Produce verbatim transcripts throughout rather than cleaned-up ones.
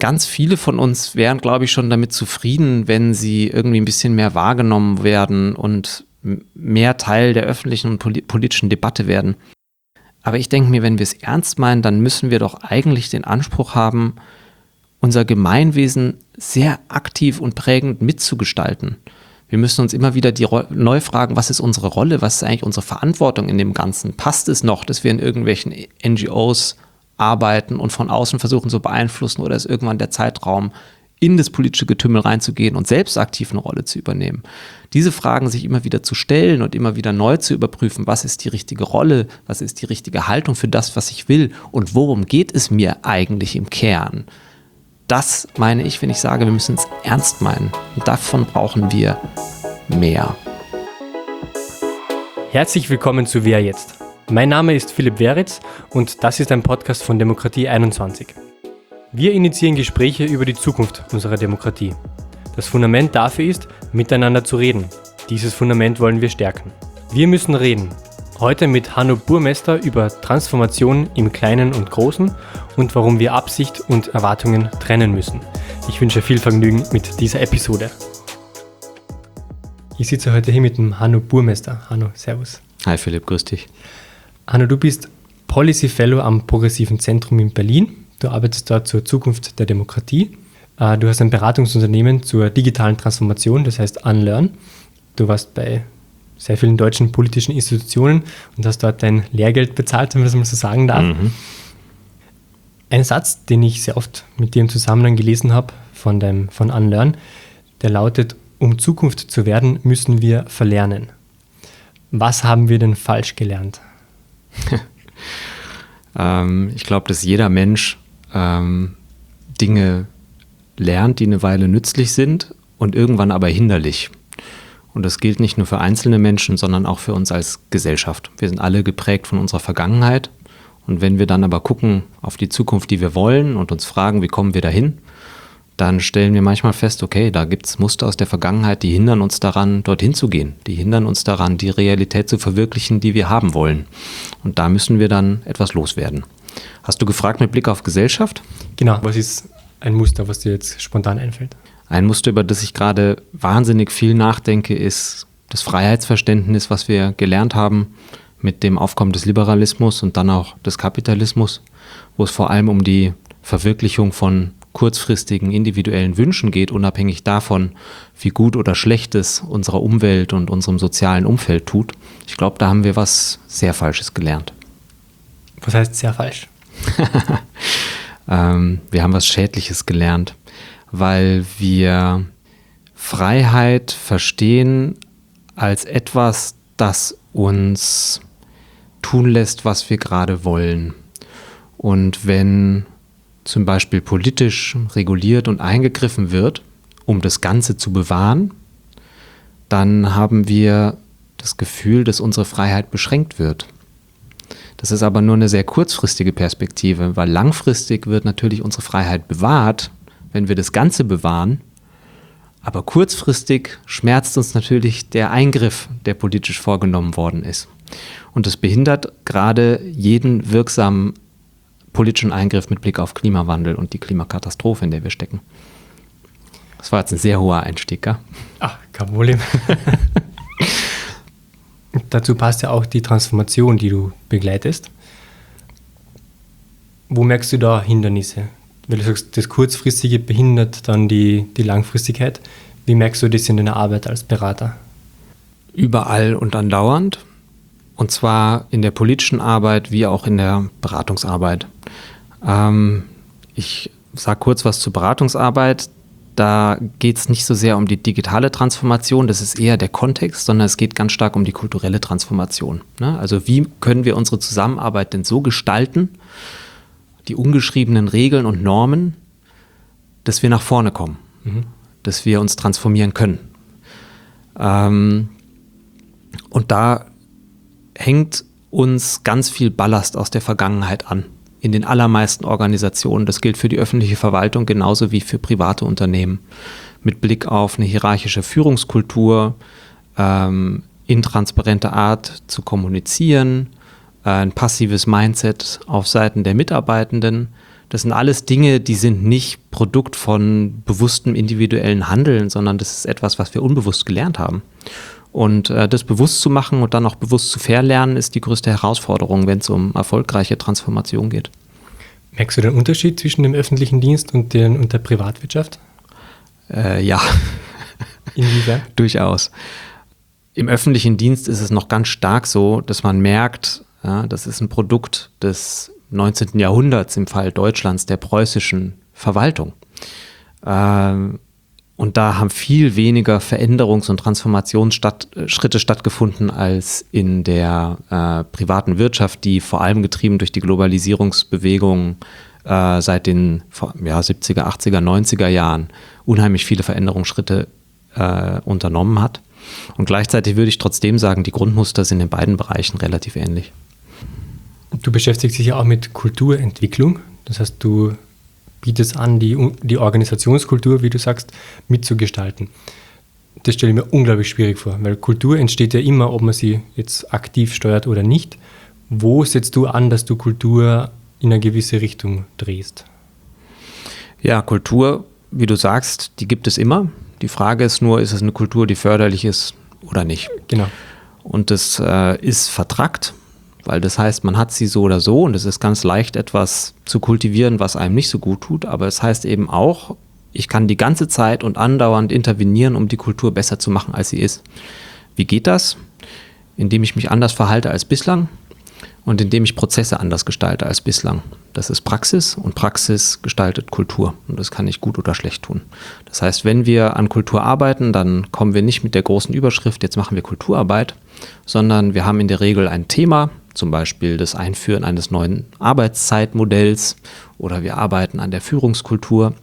ganz viele von uns wären, glaube ich, schon damit zufrieden, wenn sie irgendwie ein bisschen mehr wahrgenommen werden und mehr Teil der öffentlichen und politischen Debatte werden. Aber ich denke mir, wenn wir es ernst meinen, dann müssen wir doch eigentlich den Anspruch haben, unser Gemeinwesen sehr aktiv und prägend mitzugestalten. Wir müssen uns immer wieder die Ro- neu fragen, was ist unsere Rolle, was ist eigentlich unsere Verantwortung in dem Ganzen? Passt es noch, dass wir in irgendwelchen N G Os arbeiten und von außen versuchen zu beeinflussen, oder ist irgendwann der Zeitraum, in das politische Getümmel reinzugehen und selbst aktiv eine Rolle zu übernehmen? Diese Fragen sich immer wieder zu stellen und immer wieder neu zu überprüfen, was ist die richtige Rolle, was ist die richtige Haltung für das, was ich will und worum geht es mir eigentlich im Kern? Das meine ich, wenn ich sage, wir müssen es ernst meinen. Und davon brauchen wir mehr. Herzlich willkommen zu Wer jetzt? Mein Name ist Philipp Weritz und das ist ein Podcast von Demokratie einundzwanzig. Wir initiieren Gespräche über die Zukunft unserer Demokratie. Das Fundament dafür ist, miteinander zu reden. Dieses Fundament wollen wir stärken. Wir müssen reden. Heute mit Hanno Burmester über Transformation im Kleinen und Großen und warum wir Absicht und Erwartungen trennen müssen. Ich wünsche viel Vergnügen mit dieser Episode. Ich sitze heute hier mit dem Hanno Burmester. Hanno, servus. Hi Philipp, grüß dich. Hanno, du bist Policy Fellow am Progressiven Zentrum in Berlin. Du arbeitest dort zur Zukunft der Demokratie. Du hast ein Beratungsunternehmen zur digitalen Transformation, das heißt Unlearn. Du warst bei sehr vielen deutschen politischen Institutionen und hast dort dein Lehrgeld bezahlt, wenn man das mal so sagen darf. Mhm. Ein Satz, den ich sehr oft mit dir im Zusammenhang gelesen habe von, deinem, von Unlearn, der lautet: Um Zukunft zu werden, müssen wir verlernen. Was haben wir denn falsch gelernt? ähm, ich glaube, dass jeder Mensch ähm, Dinge lernt, die eine Weile nützlich sind und irgendwann aber hinderlich. Und das gilt nicht nur für einzelne Menschen, sondern auch für uns als Gesellschaft. Wir sind alle geprägt von unserer Vergangenheit. Und wenn wir dann aber gucken auf die Zukunft, die wir wollen und uns fragen, wie kommen wir dahin, dann stellen wir manchmal fest, okay, da gibt es Muster aus der Vergangenheit, die hindern uns daran, dorthin zu gehen. Die hindern uns daran, die Realität zu verwirklichen, die wir haben wollen. Und da müssen wir dann etwas loswerden. Hast du gefragt mit Blick auf Gesellschaft? Genau, was ist ein Muster, was dir jetzt spontan einfällt? Ein Muster, über das ich gerade wahnsinnig viel nachdenke, ist das Freiheitsverständnis, was wir gelernt haben mit dem Aufkommen des Liberalismus und dann auch des Kapitalismus, wo es vor allem um die Verwirklichung von kurzfristigen individuellen Wünschen geht, unabhängig davon, wie gut oder schlecht es unserer Umwelt und unserem sozialen Umfeld tut. Ich glaube, da haben wir was sehr Falsches gelernt. Was heißt sehr falsch? ähm, wir haben was Schädliches gelernt, weil wir Freiheit verstehen als etwas, das uns tun lässt, was wir gerade wollen. Und wenn zum Beispiel politisch reguliert und eingegriffen wird, um das Ganze zu bewahren, dann haben wir das Gefühl, dass unsere Freiheit beschränkt wird. Das ist aber nur eine sehr kurzfristige Perspektive, weil langfristig wird natürlich unsere Freiheit bewahrt, wenn wir das Ganze bewahren. Aber kurzfristig schmerzt uns natürlich der Eingriff, der politisch vorgenommen worden ist. Und das behindert gerade jeden wirksamen politischen Eingriff mit Blick auf Klimawandel und die Klimakatastrophe, in der wir stecken. Das war jetzt ein sehr hoher Einstieg, gell? Ach, kein Problem. Dazu passt ja auch die Transformation, die du begleitest. Wo merkst du da Hindernisse? Weil du sagst, das Kurzfristige behindert dann die, die Langfristigkeit. Wie merkst du das in deiner Arbeit als Berater? Überall und andauernd. Und zwar in der politischen Arbeit wie auch in der Beratungsarbeit. Ähm, ich sage kurz was zur Beratungsarbeit. Da geht es nicht so sehr um die digitale Transformation, das ist eher der Kontext, sondern es geht ganz stark um die kulturelle Transformation. Ne? Also wie können wir unsere Zusammenarbeit denn so gestalten, die ungeschriebenen Regeln und Normen, dass wir nach vorne kommen, mhm. dass wir uns transformieren können. Ähm, und da hängt uns ganz viel Ballast aus der Vergangenheit an. In den allermeisten Organisationen. Das gilt für die öffentliche Verwaltung genauso wie für private Unternehmen. Mit Blick auf eine hierarchische Führungskultur, ähm, intransparente Art zu kommunizieren, äh, ein passives Mindset auf Seiten der Mitarbeitenden. Das sind alles Dinge, die sind nicht Produkt von bewusstem individuellen Handeln, sondern das ist etwas, was wir unbewusst gelernt haben. Und äh, das bewusst zu machen und dann auch bewusst zu verlernen, ist die größte Herausforderung, wenn es um erfolgreiche Transformation geht. Merkst du den Unterschied zwischen dem öffentlichen Dienst und, den, und der Privatwirtschaft? Äh, ja. Inwiefern? Durchaus. Im öffentlichen Dienst ist es noch ganz stark so, dass man merkt, ja, das ist ein Produkt des neunzehnten. Jahrhunderts im Fall Deutschlands, der preußischen Verwaltung. Ähm, und da haben viel weniger Veränderungs- und Transformationsschritte stattgefunden als in der äh, privaten Wirtschaft, die vor allem getrieben durch die Globalisierungsbewegung äh, seit den ja, siebziger, achtziger, neunziger Jahren unheimlich viele Veränderungsschritte äh, unternommen hat. Und gleichzeitig würde ich trotzdem sagen, die Grundmuster sind in beiden Bereichen relativ ähnlich. Du beschäftigst dich ja auch mit Kulturentwicklung. Das heißt, du bietest an, die, die Organisationskultur, wie du sagst, mitzugestalten. Das stelle ich mir unglaublich schwierig vor, weil Kultur entsteht ja immer, ob man sie jetzt aktiv steuert oder nicht. Wo setzt du an, dass du Kultur in eine gewisse Richtung drehst? Ja, Kultur, wie du sagst, die gibt es immer. Die Frage ist nur, ist es eine Kultur, die förderlich ist oder nicht? Genau. Und das äh, ist vertrackt, weil das heißt, man hat sie so oder so und es ist ganz leicht, etwas zu kultivieren, was einem nicht so gut tut. Aber es heißt eben auch, ich kann die ganze Zeit und andauernd intervenieren, um die Kultur besser zu machen, als sie ist. Wie geht das? Indem ich mich anders verhalte als bislang und indem ich Prozesse anders gestalte als bislang. Das ist Praxis und Praxis gestaltet Kultur und das kann ich gut oder schlecht tun. Das heißt, wenn wir an Kultur arbeiten, dann kommen wir nicht mit der großen Überschrift, jetzt machen wir Kulturarbeit, sondern wir haben in der Regel ein Thema, zum Beispiel das Einführen eines neuen Arbeitszeitmodells oder wir arbeiten an der Führungskultur.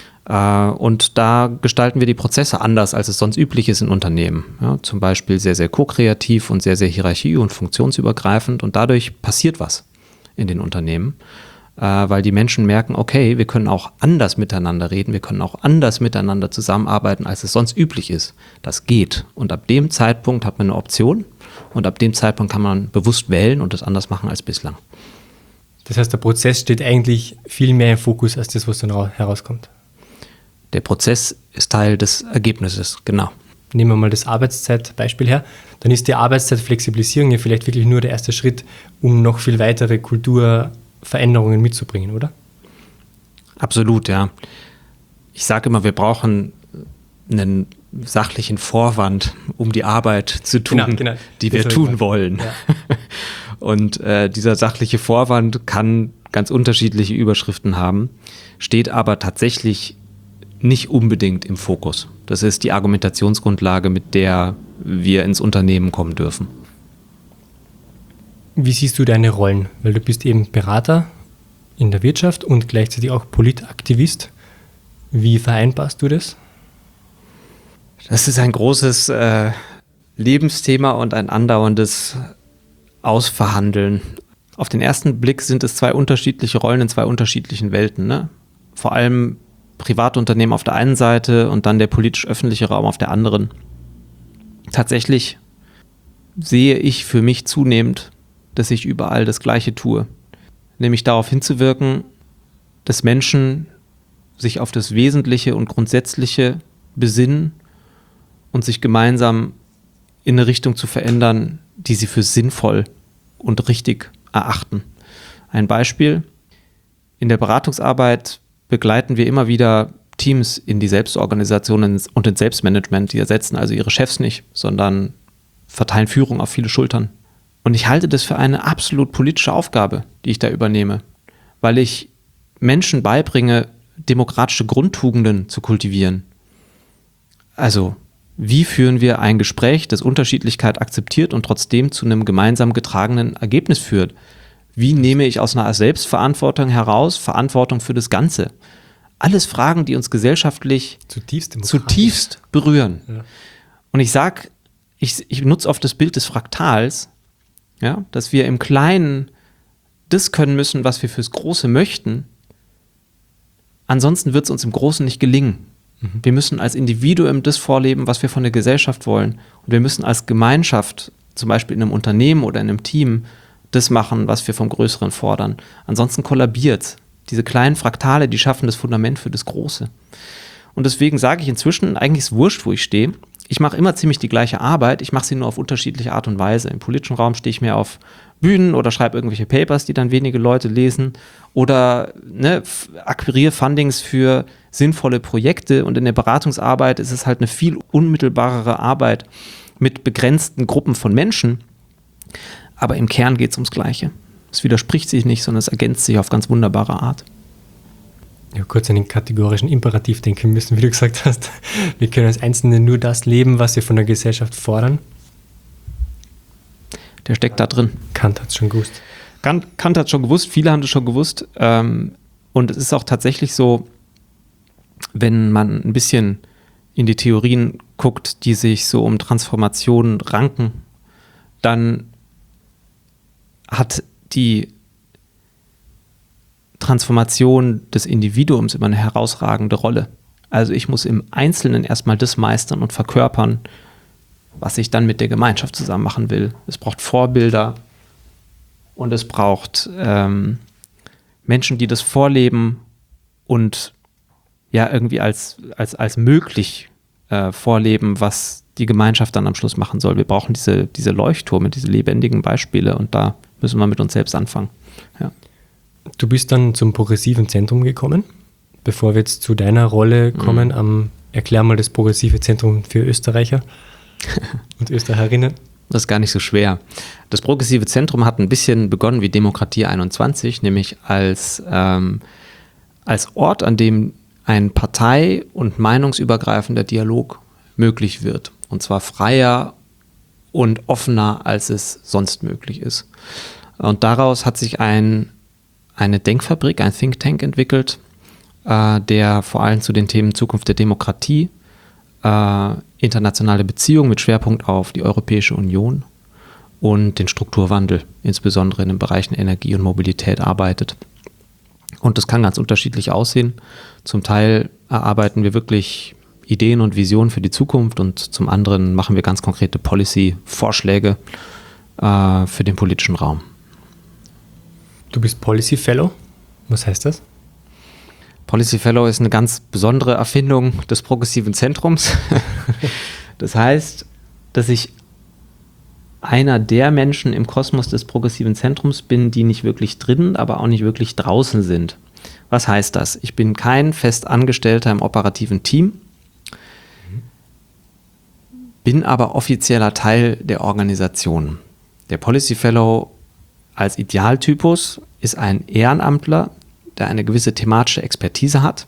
Und da gestalten wir die Prozesse anders, als es sonst üblich ist in Unternehmen. Ja, zum Beispiel sehr, sehr ko-kreativ und sehr, sehr hierarchie- und funktionsübergreifend. Und dadurch passiert was in den Unternehmen, äh, weil die Menschen merken, okay, wir können auch anders miteinander reden, wir können auch anders miteinander zusammenarbeiten, als es sonst üblich ist. Das geht. Und ab dem Zeitpunkt hat man eine Option und ab dem Zeitpunkt kann man bewusst wählen und das anders machen als bislang. Das heißt, der Prozess steht eigentlich viel mehr im Fokus als das, was dann herauskommt. Der Prozess ist Teil des Ergebnisses, genau. Nehmen wir mal das Arbeitszeitbeispiel her. Dann ist die Arbeitszeitflexibilisierung ja vielleicht wirklich nur der erste Schritt, um noch viel weitere Kulturveränderungen mitzubringen, oder? Absolut, ja. Ich sage immer, wir brauchen einen sachlichen Vorwand, um die Arbeit zu tun, genau, genau. die wir tun mal. wollen. Ja. Und äh, dieser sachliche Vorwand kann ganz unterschiedliche Überschriften haben, steht aber tatsächlich nicht unbedingt im Fokus. Das ist die Argumentationsgrundlage, mit der wir ins Unternehmen kommen dürfen. Wie siehst du deine Rollen? Weil du bist eben Berater in der Wirtschaft und gleichzeitig auch Politaktivist. Wie vereinbarst du das? Das ist ein großes äh, Lebensthema und ein andauerndes Ausverhandeln. Auf den ersten Blick sind es zwei unterschiedliche Rollen in zwei unterschiedlichen Welten, ne? Vor allem Privatunternehmen auf der einen Seite und dann der politisch-öffentliche Raum auf der anderen. Tatsächlich sehe ich für mich zunehmend, dass ich überall das Gleiche tue. Nämlich darauf hinzuwirken, dass Menschen sich auf das Wesentliche und Grundsätzliche besinnen und sich gemeinsam in eine Richtung zu verändern, die sie für sinnvoll und richtig erachten. Ein Beispiel: In der Beratungsarbeit begleiten wir immer wieder Teams in die Selbstorganisation und ins Selbstmanagement. Die ersetzen also ihre Chefs nicht, sondern verteilen Führung auf viele Schultern. Und ich halte das für eine absolut politische Aufgabe, die ich da übernehme, weil ich Menschen beibringe, demokratische Grundtugenden zu kultivieren. Also, wie führen wir ein Gespräch, das Unterschiedlichkeit akzeptiert und trotzdem zu einem gemeinsam getragenen Ergebnis führt? Wie nehme ich aus einer Selbstverantwortung heraus Verantwortung für das Ganze? Alles Fragen, die uns gesellschaftlich zutiefst, zutiefst berühren. Ja. Und ich sage, ich, ich nutze oft das Bild des Fraktals, ja, dass wir im Kleinen das können müssen, was wir fürs Große möchten. Ansonsten wird es uns im Großen nicht gelingen. Mhm. Wir müssen als Individuum das vorleben, was wir von der Gesellschaft wollen. Und wir müssen als Gemeinschaft, zum Beispiel in einem Unternehmen oder in einem Team, das machen, was wir vom Größeren fordern. Ansonsten kollabiert Diese kleinen Fraktale, die schaffen das Fundament für das Große. Und deswegen sage ich inzwischen, eigentlich ist es wurscht, wo ich stehe. Ich mache immer ziemlich die gleiche Arbeit, ich mache sie nur auf unterschiedliche Art und Weise. Im politischen Raum stehe ich mehr auf Bühnen oder schreibe irgendwelche Papers, die dann wenige Leute lesen oder ne, akquiriere Fundings für sinnvolle Projekte, und in der Beratungsarbeit ist es halt eine viel unmittelbarere Arbeit mit begrenzten Gruppen von Menschen, aber im Kern geht es ums Gleiche. Es widerspricht sich nicht, sondern es ergänzt sich auf ganz wunderbare Art. Ja, kurz an den kategorischen Imperativ denken müssen, wie du gesagt hast. Wir können als Einzelne nur das leben, was wir von der Gesellschaft fordern. Der steckt da drin. Kant hat es schon gewusst. Kant, Kant hat es schon gewusst, viele haben es schon gewusst. Ähm, und es ist auch tatsächlich so, wenn man ein bisschen in die Theorien guckt, die sich so um Transformation ranken, dann hat die Transformation des Individuums immer eine herausragende Rolle. Also ich muss im Einzelnen erstmal das meistern und verkörpern, was ich dann mit der Gemeinschaft zusammen machen will. Es braucht Vorbilder und es braucht ähm, Menschen, die das vorleben und ja irgendwie als, als, als möglich äh, vorleben, was die Gemeinschaft dann am Schluss machen soll. Wir brauchen diese, diese Leuchttürme, diese lebendigen Beispiele, und da müssen wir mit uns selbst anfangen. Ja. Du bist dann zum Progressiven Zentrum gekommen. Bevor wir jetzt zu deiner Rolle kommen, mhm. um, erklär mal das Progressive Zentrum für Österreicher und Österreicherinnen. Das ist gar nicht so schwer. Das Progressive Zentrum hat ein bisschen begonnen wie Demokratie einundzwanzig, nämlich als, ähm, als Ort, an dem ein partei- und meinungsübergreifender Dialog möglich wird. Und zwar freier und offener, als es sonst möglich ist. Und daraus hat sich ein, eine Denkfabrik, ein Think Tank entwickelt, äh, der vor allem zu den Themen Zukunft der Demokratie, äh, internationale Beziehungen mit Schwerpunkt auf die Europäische Union und den Strukturwandel, insbesondere in den Bereichen Energie und Mobilität, arbeitet. Und das kann ganz unterschiedlich aussehen. Zum Teil erarbeiten wir wirklich Ideen und Visionen für die Zukunft, und zum anderen machen wir ganz konkrete Policy-Vorschläge äh, für den politischen Raum. Du bist Policy Fellow. Was heißt das? Policy Fellow ist eine ganz besondere Erfindung des Progressiven Zentrums. Das heißt, dass ich einer der Menschen im Kosmos des Progressiven Zentrums bin, die nicht wirklich drin, aber auch nicht wirklich draußen sind. Was heißt das? Ich bin kein Festangestellter im operativen Team, bin aber offizieller Teil der Organisation. Der Policy Fellow als Idealtypus ist ein Ehrenamtler, der eine gewisse thematische Expertise hat,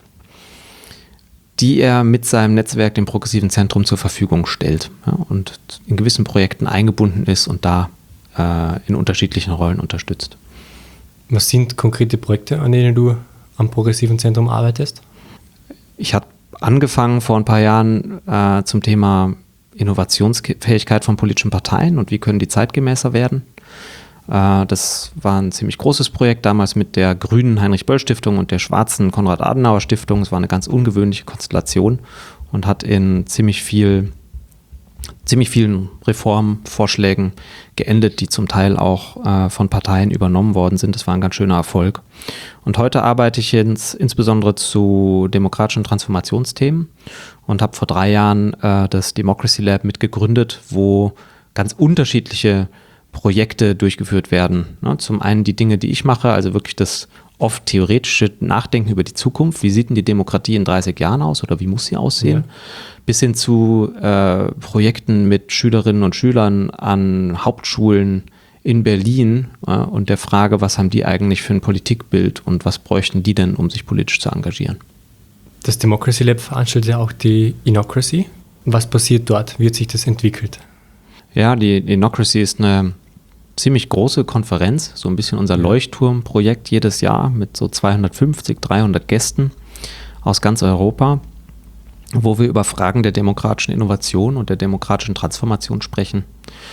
die er mit seinem Netzwerk dem Progressiven Zentrum zur Verfügung stellt, ja, und in gewissen Projekten eingebunden ist und da äh, in unterschiedlichen Rollen unterstützt. Was sind konkrete Projekte, an denen du am Progressiven Zentrum arbeitest? Ich habe angefangen vor ein paar Jahren äh, zum Thema Innovationsfähigkeit von politischen Parteien und wie können die zeitgemäßer werden. Äh, das war ein ziemlich großes Projekt, damals mit der grünen Heinrich-Böll-Stiftung und der schwarzen Konrad-Adenauer-Stiftung. Es war eine ganz ungewöhnliche Konstellation und hat in ziemlich viel ziemlich vielen Reformvorschlägen geendet, die zum Teil auch äh, von Parteien übernommen worden sind. Das war ein ganz schöner Erfolg. Und heute arbeite ich ins, insbesondere zu demokratischen Transformationsthemen und habe vor drei Jahren äh, das Democracy Lab mitgegründet, wo ganz unterschiedliche Projekte durchgeführt werden. Ne? Zum einen die Dinge, die ich mache, also wirklich das oft theoretische Nachdenken über die Zukunft. Wie sieht denn die Demokratie in dreißig Jahren aus oder wie muss sie aussehen? Ja. Bis hin zu äh, Projekten mit Schülerinnen und Schülern an Hauptschulen in Berlin äh, und der Frage, was haben die eigentlich für ein Politikbild und was bräuchten die denn, um sich politisch zu engagieren? Das Democracy Lab veranstaltet ja auch die Inocracy. Was passiert dort? Wie hat sich das entwickelt? Ja, die, die Inocracy ist eine ziemlich große Konferenz, so ein bisschen unser Leuchtturmprojekt jedes Jahr mit so zweihundertfünfzig, dreihundert Gästen aus ganz Europa, wo wir über Fragen der demokratischen Innovation und der demokratischen Transformation sprechen.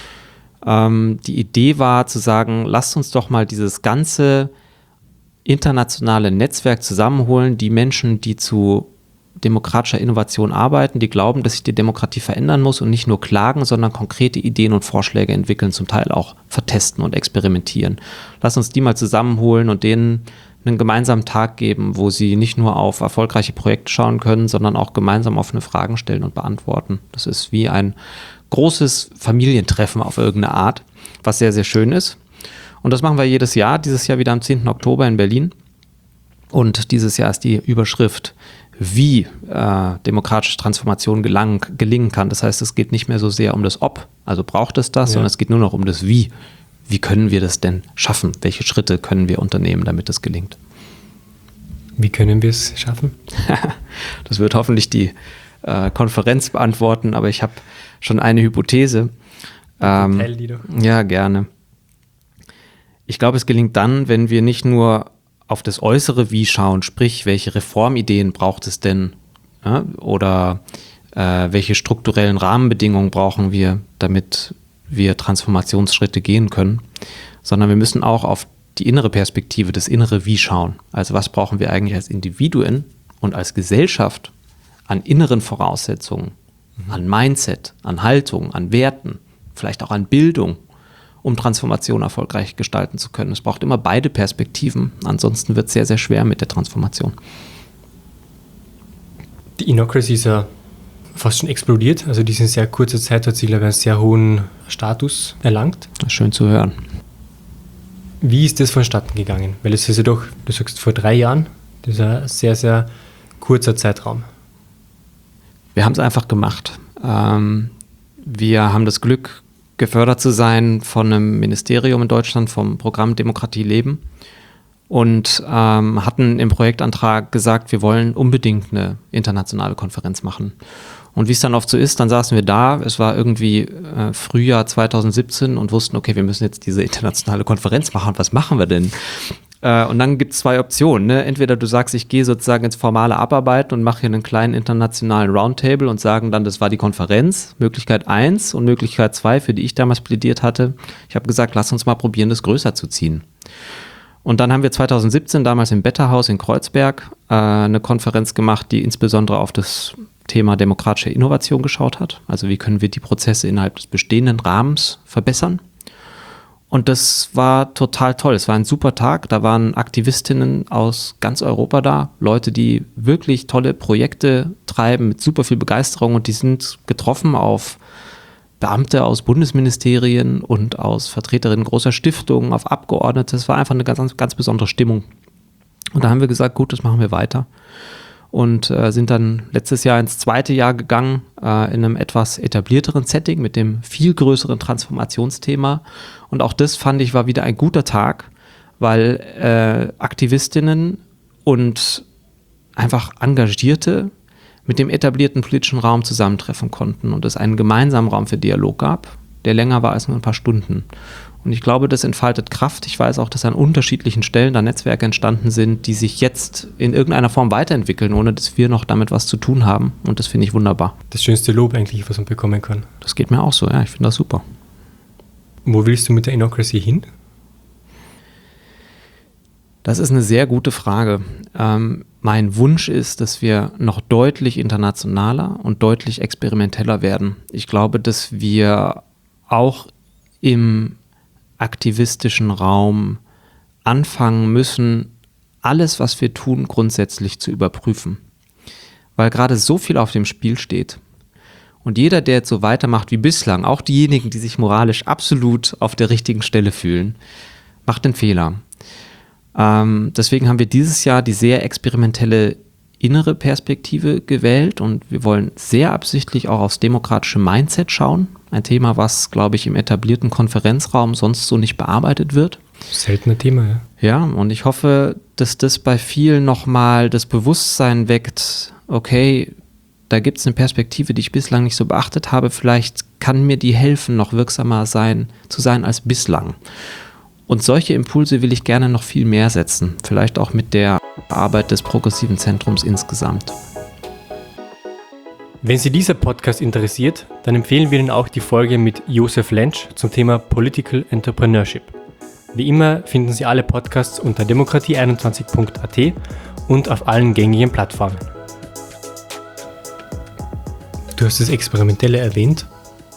Ähm, die Idee war zu sagen, lasst uns doch mal dieses ganze internationale Netzwerk zusammenholen, die Menschen, die zu demokratischer Innovation arbeiten, die glauben, dass sich die Demokratie verändern muss und nicht nur klagen, sondern konkrete Ideen und Vorschläge entwickeln, zum Teil auch vertesten und experimentieren. Lass uns die mal zusammenholen und denen einen gemeinsamen Tag geben, wo sie nicht nur auf erfolgreiche Projekte schauen können, sondern auch gemeinsam offene Fragen stellen und beantworten. Das ist wie ein großes Familientreffen auf irgendeine Art, was sehr, sehr schön ist. Und das machen wir jedes Jahr, dieses Jahr wieder am zehnten Oktober in Berlin. Und dieses Jahr ist die Überschrift, wie äh, demokratische Transformation gelang, gelingen kann. Das heißt, es geht nicht mehr so sehr um das Ob, also braucht es das, ja. sondern es geht nur noch um das Wie. Wie können wir das denn schaffen? Welche Schritte können wir unternehmen, damit es gelingt? Wie können wir es schaffen? Das wird hoffentlich die äh, Konferenz beantworten, aber ich habe schon eine Hypothese. Ähm, Teil die doch. Ja, gerne. Ich glaube, es gelingt dann, wenn wir nicht nur auf das äußere Wie schauen, sprich, welche Reformideen braucht es denn, ja, oder äh, welche strukturellen Rahmenbedingungen brauchen wir, damit wir Transformationsschritte gehen können, sondern wir müssen auch auf die innere Perspektive, das innere Wie schauen. Also was brauchen wir eigentlich als Individuen und als Gesellschaft an inneren Voraussetzungen, mhm. an Mindset, an Haltung, an Werten, vielleicht auch an Bildung, um Transformation erfolgreich gestalten zu können. Es braucht immer beide Perspektiven, ansonsten wird es sehr, sehr schwer mit der Transformation. Die Inocracy ist ja fast schon explodiert, also diese in sehr kurzer Zeit hat sie, glaube ich, einen sehr hohen Status erlangt. Schön zu hören. Wie ist das vonstatten gegangen? Weil es ist ja doch, du sagst vor drei Jahren, das ist ein sehr, sehr kurzer Zeitraum. Wir haben es einfach gemacht. Ähm, wir haben das Glück, gefördert zu sein von einem Ministerium in Deutschland, vom Programm Demokratie leben und ähm, hatten im Projektantrag gesagt, wir wollen unbedingt eine internationale Konferenz machen. Und wie es dann oft so ist, dann saßen wir da, es war irgendwie äh, Frühjahr zwanzig siebzehn und wussten, okay, wir müssen jetzt diese internationale Konferenz machen, was machen wir denn? Äh, und dann gibt es zwei Optionen, ne? Entweder du sagst, ich gehe sozusagen ins formale Abarbeiten und mache hier einen kleinen internationalen Roundtable und sagen dann, das war die Konferenz, Möglichkeit eins und Möglichkeit zwei, für die ich damals plädiert hatte. Ich habe gesagt, lass uns mal probieren, das größer zu ziehen. Und dann haben wir zwanzig siebzehn damals im Betterhaus in Kreuzberg äh, eine Konferenz gemacht, die insbesondere auf das Thema demokratische Innovation geschaut hat. Also wie können wir die Prozesse innerhalb des bestehenden Rahmens verbessern? Und das war total toll. Es war ein super Tag. Da waren Aktivistinnen aus ganz Europa da, Leute, die wirklich tolle Projekte treiben mit super viel Begeisterung und die sind getroffen auf Beamte aus Bundesministerien und aus Vertreterinnen großer Stiftungen, auf Abgeordnete. Es war einfach eine ganz, ganz besondere Stimmung. Und da haben wir gesagt, gut, das machen wir weiter. Und äh, sind dann letztes Jahr ins zweite Jahr gegangen, äh, in einem etwas etablierteren Setting mit dem viel größeren Transformationsthema. Und auch das, fand ich, war wieder ein guter Tag, weil äh, Aktivistinnen und einfach Engagierte mit dem etablierten politischen Raum zusammentreffen konnten und es einen gemeinsamen Raum für Dialog gab, der länger war als nur ein paar Stunden. Und ich glaube, das entfaltet Kraft. Ich weiß auch, dass an unterschiedlichen Stellen da Netzwerke entstanden sind, die sich jetzt in irgendeiner Form weiterentwickeln, ohne dass wir noch damit was zu tun haben. Und das finde ich wunderbar. Das schönste Lob eigentlich, was man bekommen kann. Das geht mir auch so, ja. Ich finde das super. Wo willst du mit der Inocracy hin? Das ist eine sehr gute Frage. Ähm, mein Wunsch ist, dass wir noch deutlich internationaler und deutlich experimenteller werden. Ich glaube, dass wir auch im aktivistischen Raum anfangen müssen, alles, was wir tun, grundsätzlich zu überprüfen. Weil gerade so viel auf dem Spiel steht. Und jeder, der jetzt so weitermacht wie bislang, auch diejenigen, die sich moralisch absolut auf der richtigen Stelle fühlen, macht einen Fehler. Ähm, deswegen haben wir dieses Jahr die sehr experimentelle innere Perspektive gewählt und wir wollen sehr absichtlich auch aufs demokratische Mindset schauen. Ein Thema, was, glaube ich, im etablierten Konferenzraum sonst so nicht bearbeitet wird. Seltenes Thema, ja. Ja, und ich hoffe, dass das bei vielen nochmal das Bewusstsein weckt, okay, da gibt es eine Perspektive, die ich bislang nicht so beachtet habe, vielleicht kann mir die helfen, noch wirksamer sein, zu sein als bislang. Und solche Impulse will ich gerne noch viel mehr setzen, vielleicht auch mit der Arbeit des Progressiven Zentrums insgesamt. Wenn Sie dieser Podcast interessiert, dann empfehlen wir Ihnen auch die Folge mit Josef Lentsch zum Thema Political Entrepreneurship. Wie immer finden Sie alle Podcasts unter demokratie einundzwanzig punkt a t und auf allen gängigen Plattformen. Du hast das Experimentelle erwähnt.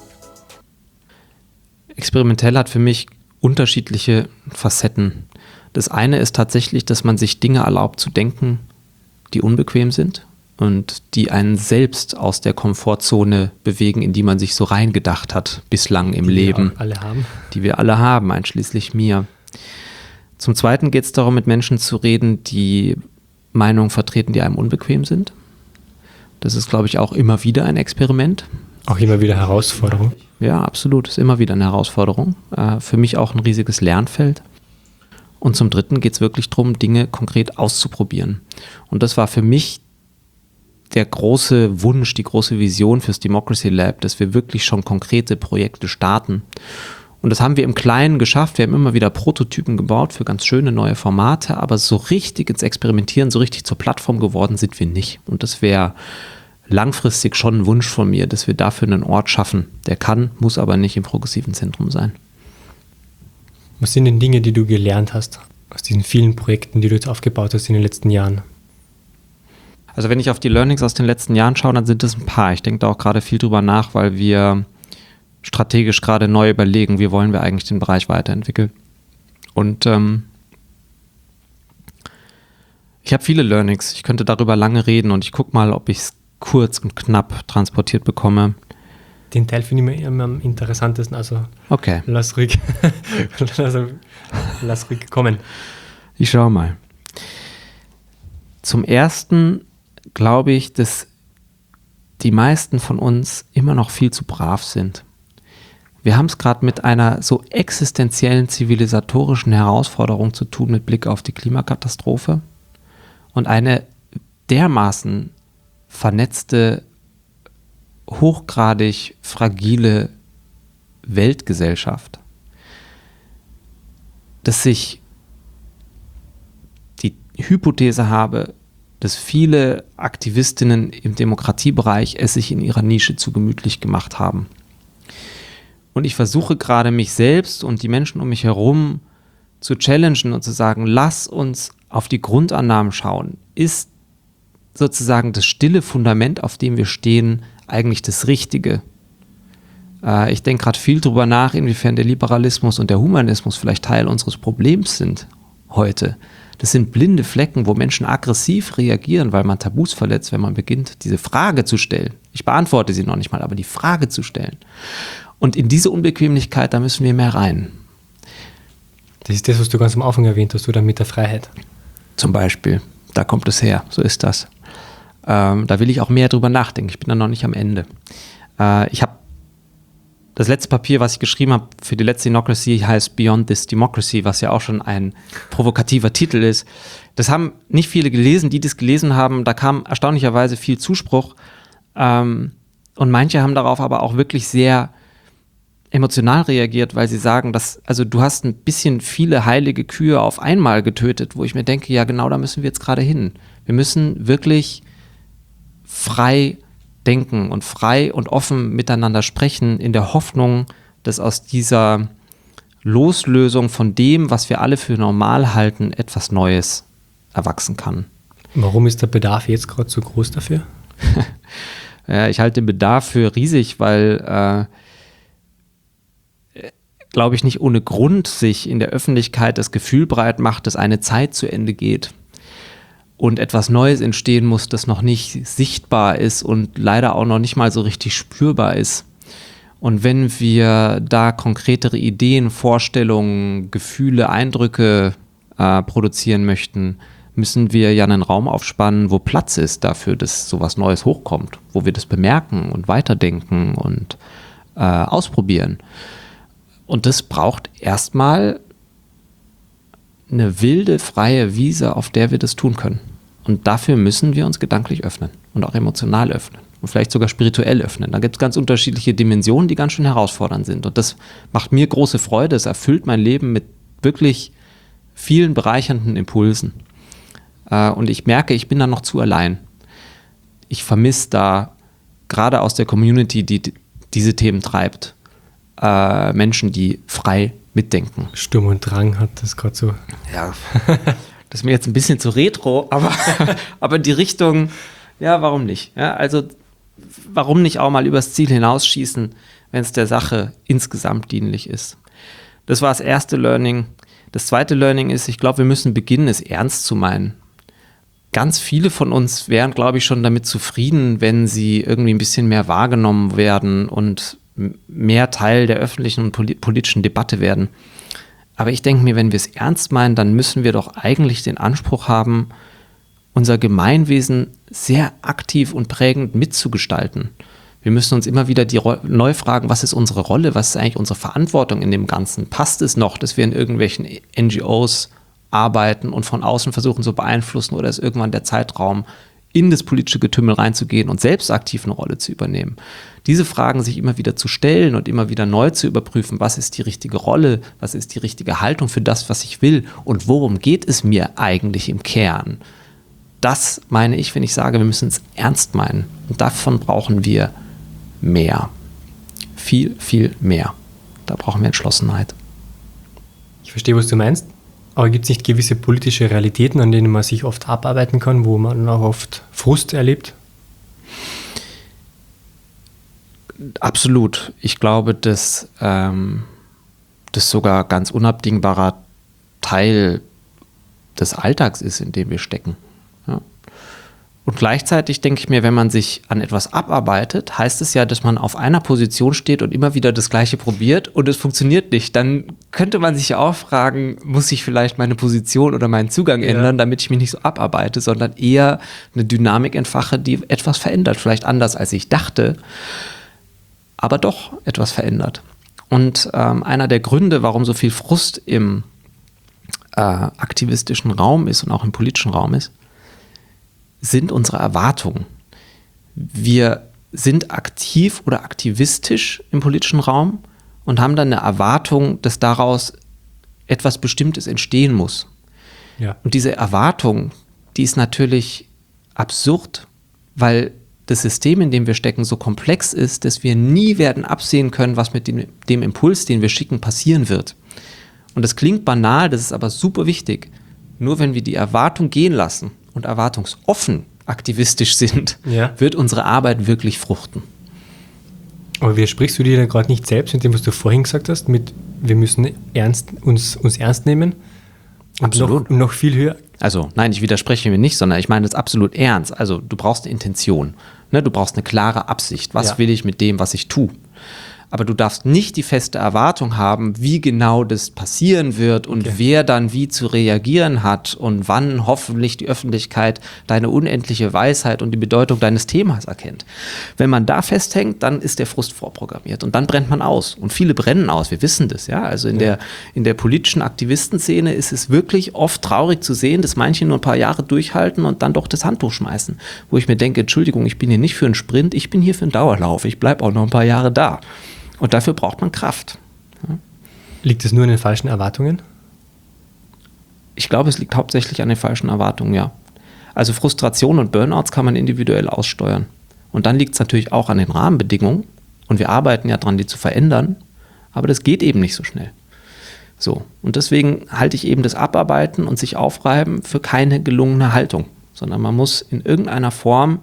Experimentell hat für mich unterschiedliche Facetten. Das eine ist tatsächlich, dass man sich Dinge erlaubt zu denken, die unbequem sind und die einen selbst aus der Komfortzone bewegen, in die man sich so reingedacht hat bislang im die Leben. Wir auch alle haben. Die wir alle haben, einschließlich mir. Zum Zweiten geht es darum, mit Menschen zu reden, die Meinungen vertreten, die einem unbequem sind. Das ist, glaube ich, auch immer wieder ein Experiment. Auch immer wieder Herausforderung. Ja, absolut. Ist immer wieder eine Herausforderung. Äh, für mich auch ein riesiges Lernfeld. Und zum Dritten geht es wirklich darum, Dinge konkret auszuprobieren. Und das war für mich der große Wunsch, die große Vision fürs Democracy Lab, dass wir wirklich schon konkrete Projekte starten. Und das haben wir im Kleinen geschafft. Wir haben immer wieder Prototypen gebaut für ganz schöne neue Formate, aber so richtig ins Experimentieren, so richtig zur Plattform geworden sind wir nicht. Und das wäre langfristig schon ein Wunsch von mir, dass wir dafür einen Ort schaffen. Der kann, muss aber nicht im progressiven Zentrum sein. Was sind denn Dinge, die du gelernt hast aus diesen vielen Projekten, die du jetzt aufgebaut hast in den letzten Jahren? Also wenn ich auf die Learnings aus den letzten Jahren schaue, dann sind es ein paar. Ich denke da auch gerade viel drüber nach, weil wir strategisch gerade neu überlegen, wie wollen wir eigentlich den Bereich weiterentwickeln. Und ähm, ich habe viele Learnings. Ich könnte darüber lange reden und ich gucke mal, ob ich es kurz und knapp transportiert bekomme. Den Teil finde ich immer am interessantesten, also okay. lass ruhig, also, lass ruhig kommen. Ich schaue mal. Zum Ersten glaube ich, dass die meisten von uns immer noch viel zu brav sind. Wir haben es gerade mit einer so existenziellen zivilisatorischen Herausforderung zu tun mit Blick auf die Klimakatastrophe und eine dermaßen vernetzte, hochgradig fragile Weltgesellschaft, dass ich die Hypothese habe, dass viele Aktivistinnen im Demokratiebereich es sich in ihrer Nische zu gemütlich gemacht haben. Und ich versuche gerade mich selbst und die Menschen um mich herum zu challengen und zu sagen, lass uns auf die Grundannahmen schauen. Ist sozusagen das stille Fundament, auf dem wir stehen, eigentlich das Richtige? Äh, ich denke gerade viel drüber nach, inwiefern der Liberalismus und der Humanismus vielleicht Teil unseres Problems sind heute. Das sind blinde Flecken, wo Menschen aggressiv reagieren, weil man Tabus verletzt, wenn man beginnt, diese Frage zu stellen. Ich beantworte sie noch nicht mal, aber die Frage zu stellen. Und in diese Unbequemlichkeit, da müssen wir mehr rein. Das ist das, was du ganz am Anfang erwähnt hast, oder mit der Freiheit. Zum Beispiel, da kommt es her, so ist das. Ähm, da will ich auch mehr drüber nachdenken, ich bin da noch nicht am Ende. Äh, ich habe das letzte Papier, was ich geschrieben habe für die letzte Democracy, heißt Beyond This Democracy, was ja auch schon ein provokativer Titel ist. Das haben nicht viele gelesen, die das gelesen haben, da kam erstaunlicherweise viel Zuspruch. Ähm, und manche haben darauf aber auch wirklich sehr emotional reagiert, weil sie sagen, dass, also du hast ein bisschen viele heilige Kühe auf einmal getötet, wo ich mir denke, ja genau, da müssen wir jetzt gerade hin. Wir müssen wirklich frei denken und frei und offen miteinander sprechen, in der Hoffnung, dass aus dieser Loslösung von dem, was wir alle für normal halten, etwas Neues erwachsen kann. Warum ist der Bedarf jetzt gerade so groß dafür? Ja, ich halte den Bedarf für riesig, weil äh, glaube ich, nicht ohne Grund sich in der Öffentlichkeit das Gefühl breit macht, dass eine Zeit zu Ende geht und etwas Neues entstehen muss, das noch nicht sichtbar ist und leider auch noch nicht mal so richtig spürbar ist. Und wenn wir da konkretere Ideen, Vorstellungen, Gefühle, Eindrücke äh, produzieren möchten, müssen wir ja einen Raum aufspannen, wo Platz ist dafür, dass sowas Neues hochkommt, wo wir das bemerken und weiterdenken und äh, ausprobieren. Und das braucht erstmal eine wilde, freie Wiese, auf der wir das tun können. Und dafür müssen wir uns gedanklich öffnen und auch emotional öffnen und vielleicht sogar spirituell öffnen. Da gibt es ganz unterschiedliche Dimensionen, die ganz schön herausfordernd sind. Und das macht mir große Freude. Es erfüllt mein Leben mit wirklich vielen bereichernden Impulsen. Und ich merke, ich bin da noch zu allein. Ich vermisse da gerade aus der Community, die diese Themen treibt, Äh, Menschen, die frei mitdenken. Sturm und Drang hat das gerade so. Ja, das ist mir jetzt ein bisschen zu retro, aber, aber die Richtung, ja, warum nicht? Ja, also, warum nicht auch mal übers Ziel hinausschießen, wenn es der Sache insgesamt dienlich ist? Das war das erste Learning. Das zweite Learning ist, ich glaube, wir müssen beginnen, es ernst zu meinen. Ganz viele von uns wären, glaube ich, schon damit zufrieden, wenn sie irgendwie ein bisschen mehr wahrgenommen werden und mehr Teil der öffentlichen und politischen Debatte werden. Aber ich denke mir, wenn wir es ernst meinen, dann müssen wir doch eigentlich den Anspruch haben, unser Gemeinwesen sehr aktiv und prägend mitzugestalten. Wir müssen uns immer wieder die Ro- neu fragen, was ist unsere Rolle, was ist eigentlich unsere Verantwortung in dem Ganzen? Passt es noch, dass wir in irgendwelchen N G Os arbeiten und von außen versuchen zu beeinflussen, oder ist irgendwann der Zeitraum, in das politische Getümmel reinzugehen und selbst aktiv eine Rolle zu übernehmen? Diese Fragen sich immer wieder zu stellen und immer wieder neu zu überprüfen, was ist die richtige Rolle, was ist die richtige Haltung für das, was ich will und worum geht es mir eigentlich im Kern? Das meine ich, wenn ich sage, wir müssen es ernst meinen. Und davon brauchen wir mehr. Viel, viel mehr. Da brauchen wir Entschlossenheit. Ich verstehe, was du meinst. Aber gibt es nicht gewisse politische Realitäten, an denen man sich oft abarbeiten kann, wo man auch oft Frust erlebt? Absolut. Ich glaube, dass ähm, das sogar ganz unabdingbarer Teil des Alltags ist, in dem wir stecken. Ja. Und gleichzeitig denke ich mir, wenn man sich an etwas abarbeitet, heißt es ja, dass man auf einer Position steht und immer wieder das Gleiche probiert und es funktioniert nicht. Dann könnte man sich ja auch fragen, muss ich vielleicht meine Position oder meinen Zugang Ja. ändern, damit ich mich nicht so abarbeite, sondern eher eine Dynamik entfache, die etwas verändert. Vielleicht anders, als ich dachte, aber doch etwas verändert. Und ähm, einer der Gründe, warum so viel Frust im äh, aktivistischen Raum ist und auch im politischen Raum ist, sind unsere Erwartungen. Wir sind aktiv oder aktivistisch im politischen Raum und haben dann eine Erwartung, dass daraus etwas Bestimmtes entstehen muss. Ja. Und diese Erwartung, die ist natürlich absurd, weil das System, in dem wir stecken, so komplex ist, dass wir nie werden absehen können, was mit dem, dem Impuls, den wir schicken, passieren wird. Und das klingt banal, das ist aber super wichtig. Nur wenn wir die Erwartung gehen lassen und erwartungsoffen aktivistisch sind, Ja. wird unsere Arbeit wirklich fruchten. Aber widersprichst du dir da gerade nicht selbst mit dem, was du vorhin gesagt hast, mit wir müssen ernst, uns, uns ernst nehmen? Und Absolut. Noch, noch viel höher. Also nein, ich widerspreche mir nicht, sondern ich meine das absolut ernst. Also du brauchst eine Intention, ne? Du brauchst eine klare Absicht. Was Ja. will ich mit dem, was ich tue? Aber du darfst nicht die feste Erwartung haben, wie genau das passieren wird und Okay. wer dann wie zu reagieren hat und wann hoffentlich die Öffentlichkeit deine unendliche Weisheit und die Bedeutung deines Themas erkennt. Wenn man da festhängt, dann ist der Frust vorprogrammiert und dann brennt man aus. Und viele brennen aus, wir wissen das, ja. Also in, Ja. der, in der politischen Aktivistenszene ist es wirklich oft traurig zu sehen, dass manche nur ein paar Jahre durchhalten und dann doch das Handtuch schmeißen. Wo ich mir denke, Entschuldigung, ich bin hier nicht für einen Sprint, ich bin hier für einen Dauerlauf. Ich bleibe auch noch ein paar Jahre da. Und dafür braucht man Kraft. Liegt es nur an den falschen Erwartungen? Ich glaube, es liegt hauptsächlich an den falschen Erwartungen, ja. Also Frustration und Burnouts kann man individuell aussteuern. Und dann liegt es natürlich auch an den Rahmenbedingungen. Und wir arbeiten ja dran, die zu verändern. Aber das geht eben nicht so schnell. So. Und deswegen halte ich eben das Abarbeiten und sich aufreiben für keine gelungene Haltung. Sondern man muss in irgendeiner Form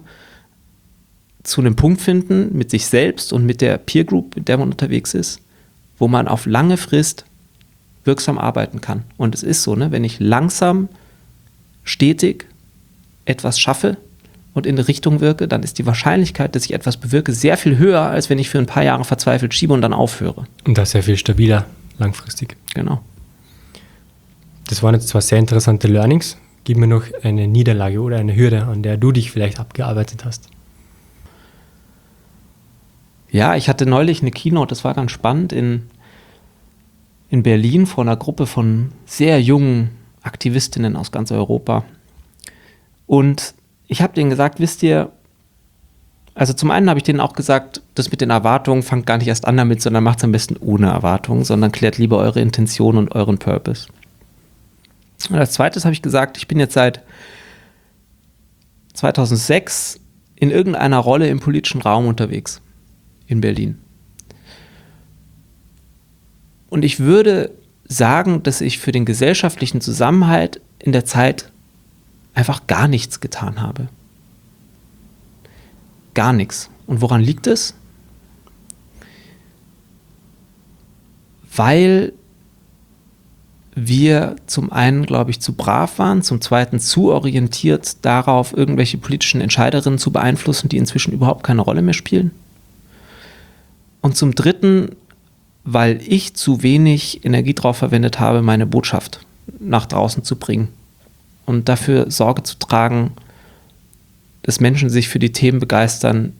zu einem Punkt finden mit sich selbst und mit der Peer Group, mit der man unterwegs ist, wo man auf lange Frist wirksam arbeiten kann. Und es ist so, ne, wenn ich langsam, stetig etwas schaffe und in eine Richtung wirke, dann ist die Wahrscheinlichkeit, dass ich etwas bewirke, sehr viel höher, als wenn ich für ein paar Jahre verzweifelt schiebe und dann aufhöre. Und das sehr viel stabiler langfristig. Genau. Das waren jetzt zwar sehr interessante Learnings. Gib mir noch eine Niederlage oder eine Hürde, an der du dich vielleicht abgearbeitet hast. Ja, ich hatte neulich eine Keynote, das war ganz spannend, in, in Berlin vor einer Gruppe von sehr jungen Aktivistinnen aus ganz Europa. Und ich habe denen gesagt, wisst ihr, also zum einen habe ich denen auch gesagt, das mit den Erwartungen fangt gar nicht erst an damit, sondern macht es am besten ohne Erwartungen, sondern klärt lieber eure Intention und euren Purpose. Und als zweites habe ich gesagt, ich bin jetzt seit zweitausendsechs in irgendeiner Rolle im politischen Raum unterwegs. In Berlin. Und ich würde sagen, dass ich für den gesellschaftlichen Zusammenhalt in der Zeit einfach gar nichts getan habe. Gar nichts. Und woran liegt es? Weil wir zum einen, glaube ich, zu brav waren, zum zweiten zu orientiert darauf, irgendwelche politischen Entscheiderinnen zu beeinflussen, die inzwischen überhaupt keine Rolle mehr spielen. Und zum dritten, weil ich zu wenig Energie darauf verwendet habe, meine Botschaft nach draußen zu bringen und dafür Sorge zu tragen, dass Menschen sich für die Themen begeistern,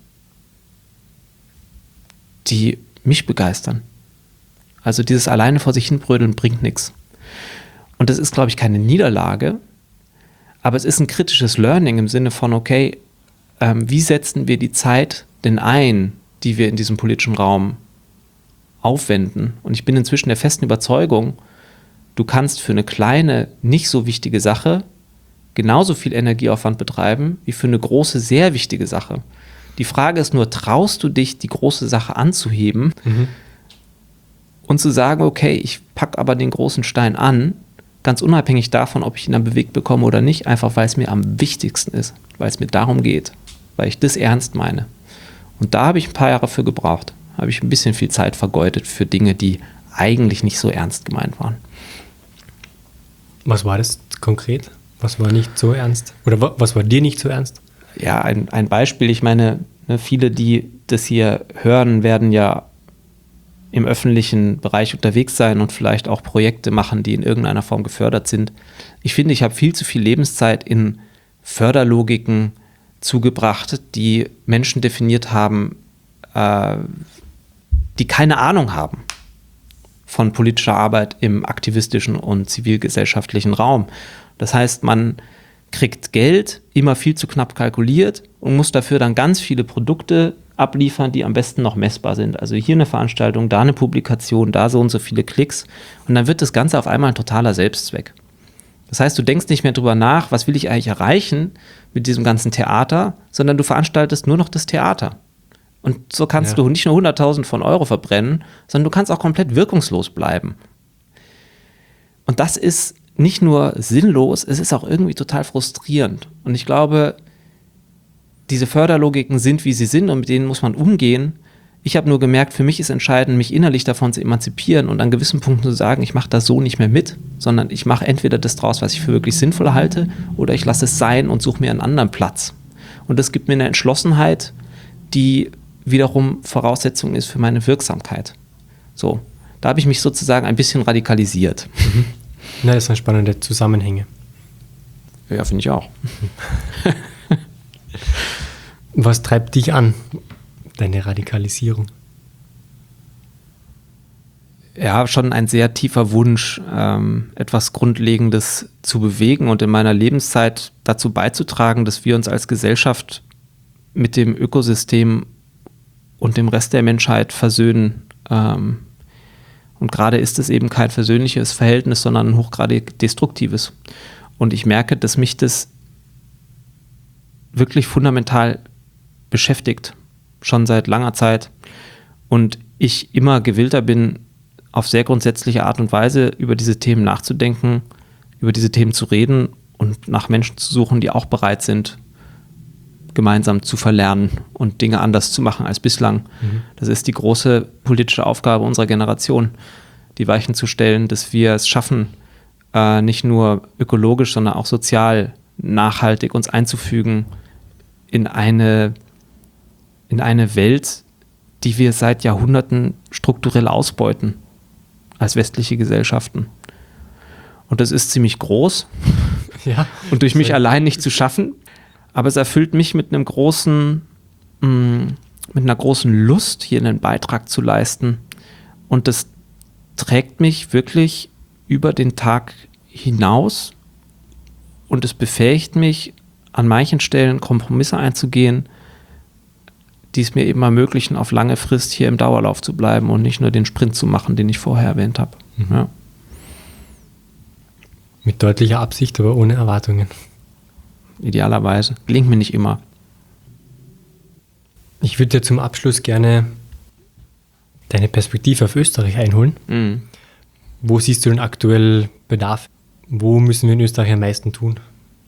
die mich begeistern. Also dieses alleine vor sich hinbrödeln bringt nichts. Und das ist, glaube ich, keine Niederlage, aber es ist ein kritisches Learning im Sinne von, okay, ähm, wie setzen wir die Zeit denn ein, die wir in diesem politischen Raum aufwenden? Und ich bin inzwischen der festen Überzeugung, du kannst für eine kleine, nicht so wichtige Sache genauso viel Energieaufwand betreiben, wie für eine große, sehr wichtige Sache. Die Frage ist nur, traust du dich, die große Sache anzuheben mhm. und zu sagen, okay, ich packe aber den großen Stein an, ganz unabhängig davon, ob ich ihn dann bewegt bekomme oder nicht, einfach weil es mir am wichtigsten ist, weil es mir darum geht, weil ich das ernst meine. Und da habe ich ein paar Jahre für gebraucht, habe ich ein bisschen viel Zeit vergeudet für Dinge, die eigentlich nicht so ernst gemeint waren. Was war das konkret? Was war nicht so ernst? Oder was war dir nicht so ernst? Ja, ein, ein Beispiel, ich meine, ne, viele, die das hier hören, werden ja im öffentlichen Bereich unterwegs sein und vielleicht auch Projekte machen, die in irgendeiner Form gefördert sind. Ich finde, ich habe viel zu viel Lebenszeit in Förderlogiken zugebracht, die Menschen definiert haben, äh, die keine Ahnung haben von politischer Arbeit im aktivistischen und zivilgesellschaftlichen Raum. Das heißt, man kriegt Geld, immer viel zu knapp kalkuliert und muss dafür dann ganz viele Produkte abliefern, die am besten noch messbar sind. Also hier eine Veranstaltung, da eine Publikation, da so und so viele Klicks. Und dann wird das Ganze auf einmal ein totaler Selbstzweck. Das heißt, du denkst nicht mehr drüber nach, was will ich eigentlich erreichen mit diesem ganzen Theater, sondern du veranstaltest nur noch das Theater. Und so kannst ja. du nicht nur hunderttausend von Euro verbrennen, sondern du kannst auch komplett wirkungslos bleiben. Und das ist nicht nur sinnlos, es ist auch irgendwie total frustrierend. Und ich glaube, diese Förderlogiken sind, wie sie sind und mit denen muss man umgehen. Ich habe nur gemerkt, für mich ist entscheidend, mich innerlich davon zu emanzipieren und an gewissen Punkten zu sagen, ich mache das so nicht mehr mit, sondern ich mache entweder das draus, was ich für wirklich sinnvoll halte, oder ich lasse es sein und suche mir einen anderen Platz. Und das gibt mir eine Entschlossenheit, die wiederum Voraussetzung ist für meine Wirksamkeit. So, da habe ich mich sozusagen ein bisschen radikalisiert. Mhm. Na, das sind spannende Zusammenhänge. Ja, finde ich auch. Was treibt dich an, deine Radikalisierung? Ja, schon ein sehr tiefer Wunsch, ähm, etwas Grundlegendes zu bewegen und in meiner Lebenszeit dazu beizutragen, dass wir uns als Gesellschaft mit dem Ökosystem und dem Rest der Menschheit versöhnen. Ähm, und gerade ist es eben kein versöhnliches Verhältnis, sondern ein hochgradig destruktives. Und ich merke, dass mich das wirklich fundamental beschäftigt, schon seit langer Zeit. Und ich immer gewillter bin, auf sehr grundsätzliche Art und Weise über diese Themen nachzudenken, über diese Themen zu reden und nach Menschen zu suchen, die auch bereit sind, gemeinsam zu verlernen und Dinge anders zu machen als bislang. Mhm. Das ist die große politische Aufgabe unserer Generation, die Weichen zu stellen, dass wir es schaffen, äh, nicht nur ökologisch, sondern auch sozial nachhaltig uns einzufügen in eine, in eine Welt, die wir seit Jahrhunderten strukturell ausbeuten als westliche Gesellschaften. Und das ist ziemlich groß ja, und durch mich allein nicht zu schaffen, aber es erfüllt mich mit einem großen, mh, mit einer großen Lust, hier einen Beitrag zu leisten. Und das trägt mich wirklich über den Tag hinaus und es befähigt mich, an manchen Stellen Kompromisse einzugehen, die es mir eben ermöglichen, auf lange Frist hier im Dauerlauf zu bleiben und nicht nur den Sprint zu machen, den ich vorher erwähnt habe. Mhm. Ja. Mit deutlicher Absicht, aber ohne Erwartungen. Idealerweise. Gelingt mir nicht immer. Ich würde dir zum Abschluss gerne deine Perspektive auf Österreich einholen. Mhm. Wo siehst du denn aktuell Bedarf? Wo müssen wir in Österreich am meisten tun?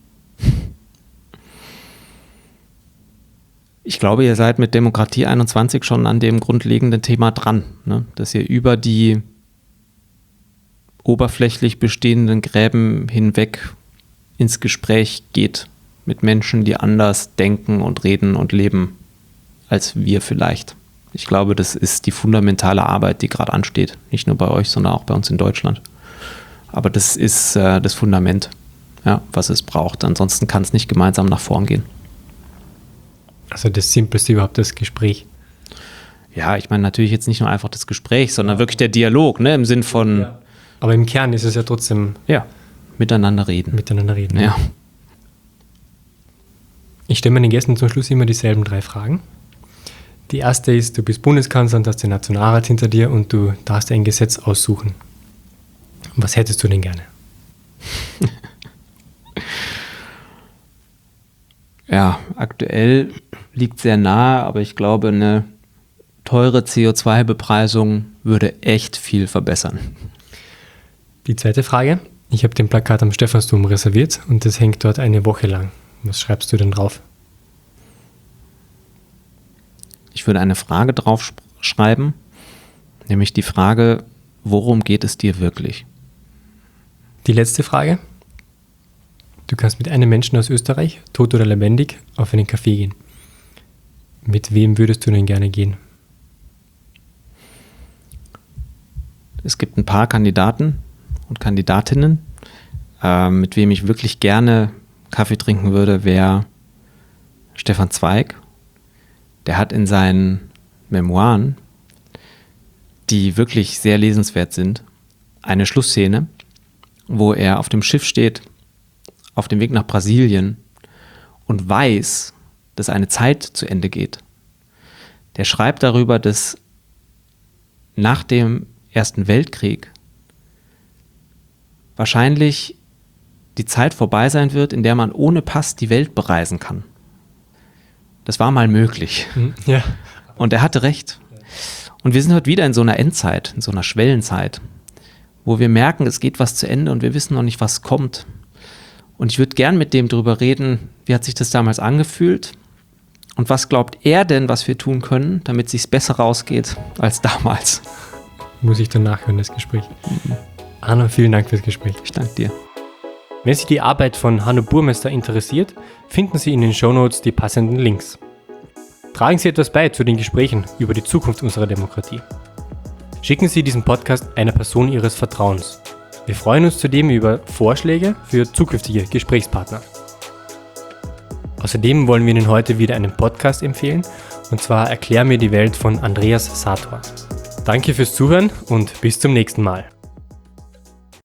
Ich glaube, ihr seid mit Demokratie einundzwanzig schon an dem grundlegenden Thema dran, ne? Dass ihr über die oberflächlich bestehenden Gräben hinweg ins Gespräch geht mit Menschen, die anders denken und reden und leben als wir vielleicht. Ich glaube, das ist die fundamentale Arbeit, die gerade ansteht. Nicht nur bei euch, sondern auch bei uns in Deutschland. Aber das ist äh, das Fundament, ja, was es braucht. Ansonsten kann es nicht gemeinsam nach vorn gehen. Also das Simpelste überhaupt, das Gespräch. Ja, ich meine natürlich jetzt nicht nur einfach das Gespräch, sondern wirklich der Dialog, ne, im Sinn von... Ja. Aber im Kern ist es ja trotzdem... Ja, miteinander reden. Miteinander reden. Ja. Ich stelle meinen Gästen zum Schluss immer dieselben drei Fragen. Die erste ist, du bist Bundeskanzler und hast den Nationalrat hinter dir und du darfst ein Gesetz aussuchen. Was hättest du denn gerne? Ja, aktuell liegt sehr nahe, aber ich glaube, eine teure C O zwei Bepreisung würde echt viel verbessern. Die zweite Frage. Ich habe den Plakat am Stephansdom reserviert und das hängt dort eine Woche lang. Was schreibst du denn drauf? Ich würde eine Frage drauf schreiben, nämlich die Frage, worum geht es dir wirklich? Die letzte Frage. Du kannst mit einem Menschen aus Österreich, tot oder lebendig, auf einen Café gehen. Mit wem würdest du denn gerne gehen? Es gibt ein paar Kandidaten und Kandidatinnen. Äh, mit wem ich wirklich gerne Kaffee trinken würde, wäre Stefan Zweig. Der hat in seinen Memoiren, die wirklich sehr lesenswert sind, eine Schlussszene, wo er auf dem Schiff steht, auf dem Weg nach Brasilien und weiß, dass eine Zeit zu Ende geht. Der schreibt darüber, dass nach dem Ersten Weltkrieg wahrscheinlich die Zeit vorbei sein wird, in der man ohne Pass die Welt bereisen kann. Das war mal möglich. Ja. Und er hatte recht. Und wir sind heute wieder in so einer Endzeit, in so einer Schwellenzeit, wo wir merken, es geht was zu Ende und wir wissen noch nicht, was kommt. Und ich würde gern mit dem drüber reden, wie hat sich das damals angefühlt und was glaubt er denn, was wir tun können, damit es sich besser rausgeht als damals. Muss ich dann nachhören, das Gespräch. Mhm. Arno, vielen Dank fürs Gespräch. Ich danke dir. Wenn Sie die Arbeit von Hanno Burmester interessiert, finden Sie in den Shownotes die passenden Links. Tragen Sie etwas bei zu den Gesprächen über die Zukunft unserer Demokratie. Schicken Sie diesen Podcast einer Person Ihres Vertrauens. Wir freuen uns zudem über Vorschläge für zukünftige Gesprächspartner. Außerdem wollen wir Ihnen heute wieder einen Podcast empfehlen, und zwar Erklär mir die Welt von Andreas Sator. Danke fürs Zuhören und bis zum nächsten Mal.